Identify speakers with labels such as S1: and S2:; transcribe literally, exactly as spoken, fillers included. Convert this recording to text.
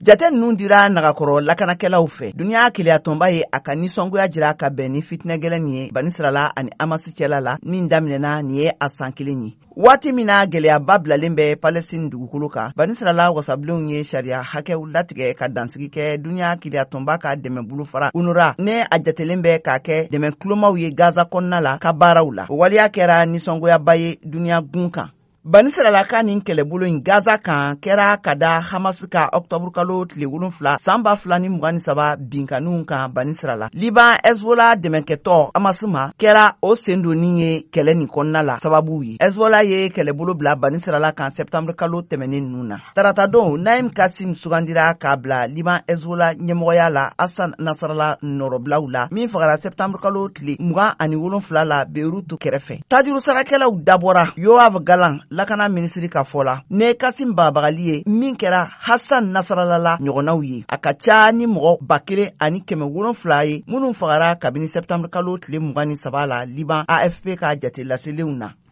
S1: jate ninnu dira nagakɔrɔ lakanakɛlaw fɛ duniya keleya tɔnba ye a ka nisɔngoya jira ka bɛn ni fitinɛgɛlɛn ye banisirala ani amasi cɛla la min daminɛna nin ye a san kelen ye waati min na gɛlɛyaba bilalen bɛ palestine dugukolo kan banisirala wasabilenw ye sariya hakɛw latigɛ ka dansigi kɛ duniya keleya tɔnba ka dɛmɛbulu fara unura ne a jatelen bɛ k'a kɛ dɛmɛ kulomaw ye gaza kɔnɔna la ka baaraw la o waliya kɛra nisɔngoyaba ye duniya gun kan banisirala ka nin kɛlɛbolo in gaza kan kɛra ka da hamas ka octobre kalo tile wolonfila san ba fila ni mugan ni saba binkaninw kan banisirala liban hezbollah dɛmɛkɛtɔ hamas ma kɛra o sen donni ye kɛlɛ nin kɔnɔna la sababu ye hezbollah ye kɛlɛbolo bila banisirala kan septembre kalo tɛmɛnen ninnu na tarata don naim kasim sugandira k'a bila liban hezbollah ɲɛmɔgɔya la asan nasarala nɔrɔbilaw la min fagara septembre kalo tile mugan ani wolonfila la beirut kɛrɛfɛ tajuru sarakɛlaw dabɔra yoav galan lakana minisiri ka fɔ la ne kasim babagali ye min kɛra hasan nasarala la ɲɔgɔnnaw ye a ka ca ni mɔgɔ ba kelen ani kɛmɛ wolonfila ye minnu fagara kabini septembre kalo tile mugan ni saba la liban A F P ka jate laselenw na